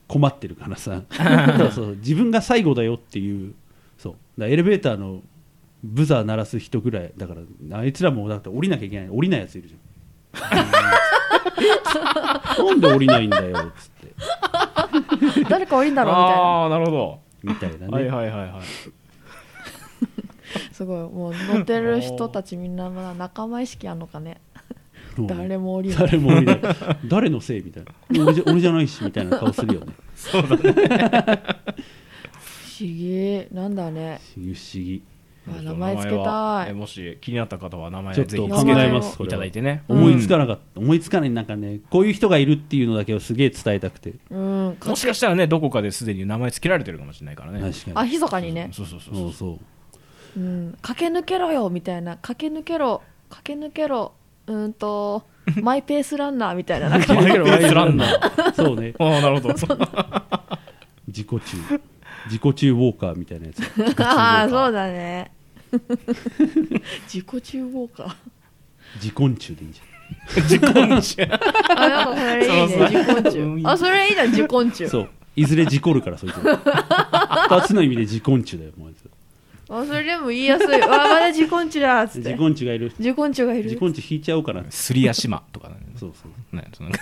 困ってるからさそうそう自分が最後だよっていうそうだエレベーターのブザー鳴らす人ぐらいだからあいつらもだって降りなきゃいけない降りないやついるじゃんなんで降りないんだよっつって誰か降りんだろうみたいな。 ああなるほどみたいなね、 はいはいはいはいすごいもう乗ってる人たちみんなまだ仲間意識あんのかね。誰も降りない誰も降りない誰のせいみたいな俺じゃ、俺じゃないしみたいな顔するよねそうだね不思議なんだね。 不思議あ名前つけ名前はたい。 えもし気になった方は名前ちょっぜひと考えますいただいてね思いつかなかった、思いつかないなんかねこういう人がいるっていうのだけをすげえ伝えたくてうんもしかしたらねどこかですでに名前つけられてるかもしれないからね確かにあ密かにね。 そうそうそうそうそううん駆け抜けろよみたいな駆け抜けろ駆け抜けろうーんとマイペースランナーみたいななんかマイペースランナーそうねああなるほど自己中自己中ウォーカーみたいなやつああそうだね自己中ウォーカー自昆虫でいいじ自己中あなんかそれいいねそうそう自昆虫あそれいいじゃん自昆虫ゃんそういずれ事故るからそいつ二つの意味で自昆虫だよもうあいつあそれでも言いやすいわまだ自昆虫だっつって自昆虫がいる自昆虫がいる自昆虫引いちゃおうかなすり足間とかねそうそうねその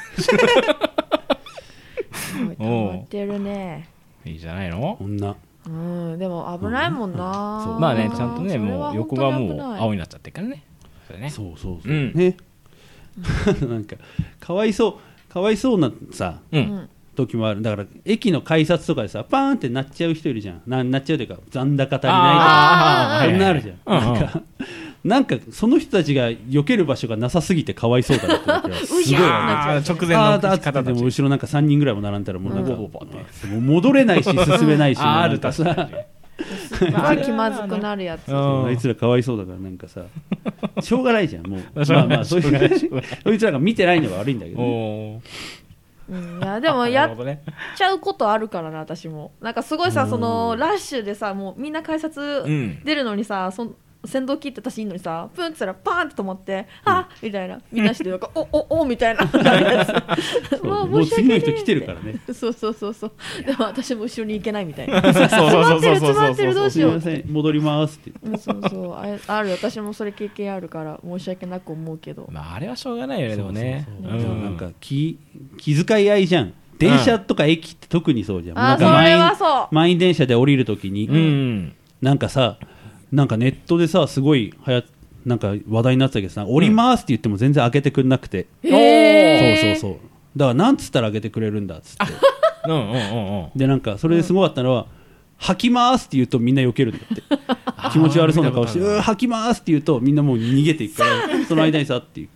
すごい溜まってるね。 いいじゃないの女うんでも危ないもんな、 うんそうまあねちゃんとねそれはもう横がもう本当に危ない青になっちゃってるからねそれねそうそうそう、 うんねなんかかわいそうかわいそうなさううんん時もあるだから駅の改札とかでさパーンってなっちゃう人いるじゃん な, なっちゃうというか残高足りないとかあーそんなあるじゃん、 はいはいなんかなんかその人たちが避ける場所がなさすぎてかわいそうだなって思ってますうひゃーあー直前のあーだっつって方たちでも後ろなんかさんにんぐらいも並んだらもうなんか、 うんボボボってもう戻れないし進めないしあーあるなんかさ確かにすごい気まずくなるやつうんあいつらかわいそうだからなんかさしょうがないじゃんもうしょうがないまあまあそういしょうがないうしょうがないそいつらが見てないのが悪いんだけど、ね、 おーうん、いやでもなやっるほどねちゃうことあるからな私もなんかすごいさそのラッシュでさもうみんな改札うん出るのにさ、そ先導切って私いいのにさプンってしたらパーンって止まって、あみたいなみんなしてなんかおおおみたいなやつそうわあもう次の人申し訳ねえ来てるからねそうそうそうそうでも私も後ろに行けないみたいなそうそうそうそうそう詰まってる詰まってるどうすいしようません戻りますってうんそうそうあれある私もそれ経験あるから申し訳なく思うけど、 まああれはしょうがないよねでもねそうそうそううんなんか気気遣い合いじゃん電車とか駅って特にそうじゃん、 あーなんか満員それはそう満員電車で降りるときに、 うんなんかさなんかネットでさすごいはやなんか話題になってたけどさ降りますって言っても全然開けてくれなくて、 へーそうそうそうだからなんつったら開けてくれるんだっつってうんうんうんうんでなんかそれですごかったのは、吐きますって言うとみんな避けるんだって気持ち悪そうな顔してうー吐きますって言うとみんなもう逃げていくからその間にさっていう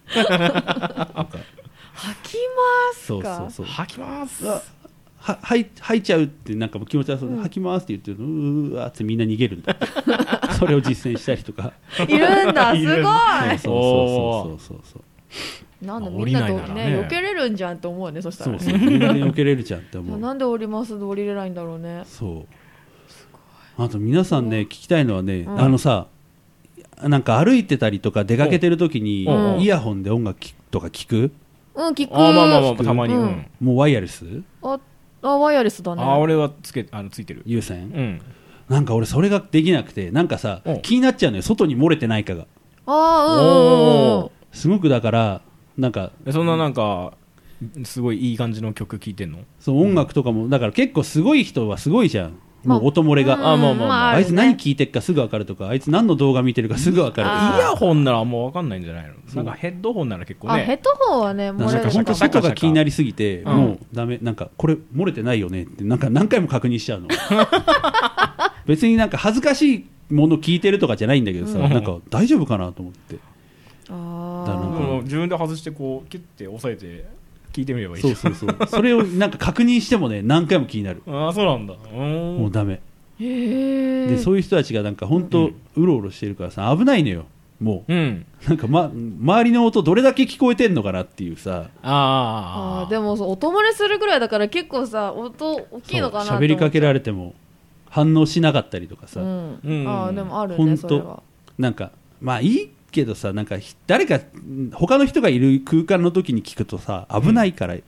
吐きますそうかそうそう吐きますあは吐い吐いちゃうってなんかもう気持ち悪そう、吐きますって言ってるのうーわーってみんな逃げるんだそれを実践したりとかいるんだすごいいるそうそうそうそうそうそうなんだまあみんなと降りないならねね避けれるんじゃんって思うねそしたそうらねそうみんなで避けれるじゃんって思うなんで降りますで降りれないんだろうねそうあと皆さんね聞きたいのはね、 うんあのさなんか歩いてたりとか出かけてる時にうんイヤホンで音楽聞くとか聞くうん聞くあーまあまあまあ聞くたまにううんんもうワイヤレスああワイヤレスだねあ俺はつけあのついてる有線、 うんなんか俺それができなくてなんかさうん気になっちゃうのよ外に漏れてないかがああうんうんうんうんすごくだからなんかえそんななんかすごいいい感じの曲聴いてんのそう音楽とかもだから結構すごい人はすごいじゃんまあもう音漏れが、 あまあまあまああいつるね何聞いてるかすぐ分かるとかあいつ何の動画見てるかすぐ分かるとあーかイヤホンならもう分かんないんじゃないのそうなんかヘッドホンなら結構あヘッねドホンはね漏なんれるか本当シャカシャカ外が気になりすぎて、 うんもうダメなんかこれ漏れてないよねってなんか何回も確認しちゃうの別になんか恥ずかしいもの聞いてるとかじゃないんだけどさ、 うんなんか大丈夫かなと思ってあだからなんかもう自分で外してこうキュッて押さえて聞いてみればいいじゃんそうそうそうそれをなんか確認してもね何回も気になるああそうなんだうーんもうダメーへえでそういう人たちがなんか本当うろうろしてるからさ危ないのよもうんうなんか、ま、周りの音どれだけ聞こえてんのかなっていうさあああーでもそう音漏れするぐらいだから結構さ音大きいのかなそう喋りかけられれても反応しなかったりとかさ、 うんうんあーでもあるほんとねそれはなんかまあいいけどさなんかひ誰かん他の人がいる空間の時に聞くとさ危ないから、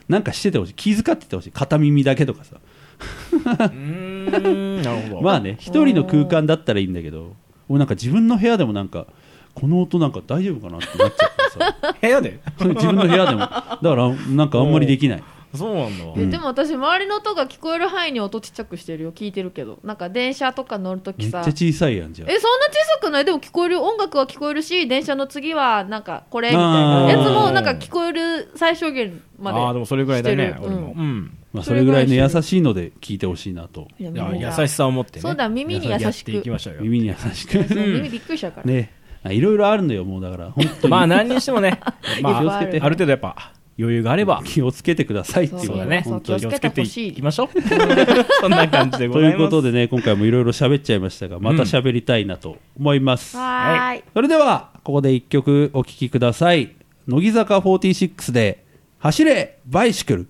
なんかしててほしい、気遣っててほしい、片耳だけとかさうーんなるほど。 まあね、一人の空間だったらいいんだけど、俺なんか自分の部屋でもなんかこの音なんか大丈夫かなってなっちゃってさ部屋で自分の部屋でもだからなんかあんまりできない。 そうなんだ。 うんえでも私周りの音が聞こえる範囲に音ちっちゃくしてるよ。聞いてるけどなんか電車とか乗るときさ、 めっちゃ小さいやんじゃあ。 えそんな小さくない？でも聞こえる、音楽は聞こえるし、電車の次はなんかこれみたいなやつもなんか聞こえる最小限まで。 ああでもそれぐらいだねしてる俺も。 ううん。 まあ、それぐらいの優しいので聞いてほしいなと。 いやいや耳が優しさを持ってね。 そうだ、耳に優しくやっていきましょうよ。 耳に優しくそう耳びっくりしちゃうから、 ね、いろいろあるのよもうだから本当にまあ何にしてもね、まあいっぱいあるある程度やっぱ余裕があれば。 気をつけてくださいっていうそうそうだね。 そう気をつけてほしい気をつけていきましょう。そんな感じでごとざいます。 いうことでね、今回もいろいろ喋っちゃいましたが、また喋りたいなと思います、 はーい、 それではここで一曲お聴きください。乃木坂フォーティーシックスで走れバイシクル。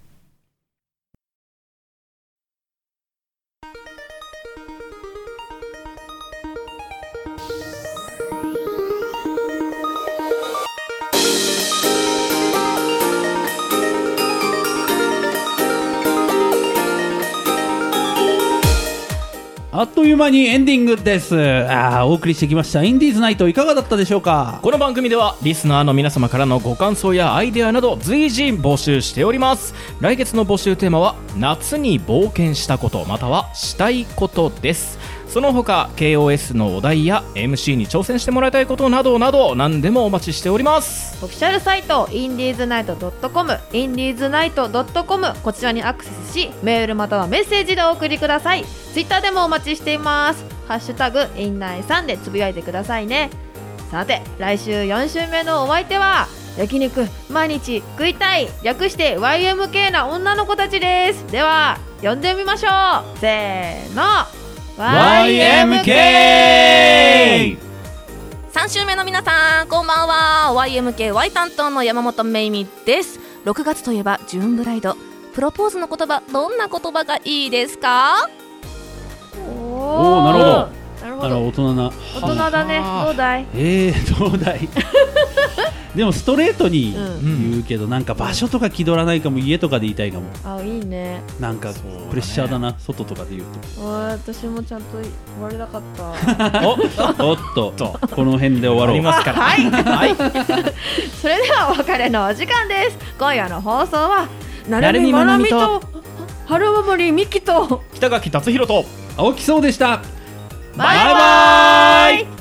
あっという間にエンディングです。あーお送りしてきましたインディーズナイト、いかがだったでしょうか。 この番組ではリスナーの皆様からのご感想やアイデアなど随時募集しております。来月の募集テーマは夏に冒険したことまたはしたいことです。その他 ケーオーエス のお題や エムシー に挑戦してもらいたいことなどなど何でもお待ちしております。 オフィシャルサイトインディーズナイト .com インディーズナイト .com こちらにアクセスしメールまたはメッセージでお送りください。ツイッターでもお待ちしています。ハッシュタグインナイさんでつぶやいてくださいね。さて来週よん週目のお相手は焼肉毎日食いたい略して ワイエムケー な女の子たちです。では呼んでみましょう。せーのワイエムケー。 さん週目の皆さんこんばんは。 ワイエムケーワイ 担当の山本めいみです。ろくがつといえばジューンブライド、プロポーズの言葉どんな言葉がいいですか？ おおーなるほどなるほあらど大人な。 大人だね。どうだい？ えー、どうだいでもストレートにうん言うけど、なんか場所とか気取らないかも、家とかで言いたいかも。 あ、いいね。 なんかそうだねプレッシャーだな、外とかで言うあ、私もちゃんと言われなかったおとおっとこの辺で終わあろう。 りますから。 はいはい。 それではお別れのお時間です。今夜の放送はなるみまなみと春守みきと北垣達弘と青木そうでした。 バイバイ。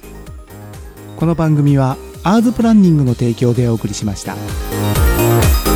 この番組はアーズプランニングの提供でお送りしました。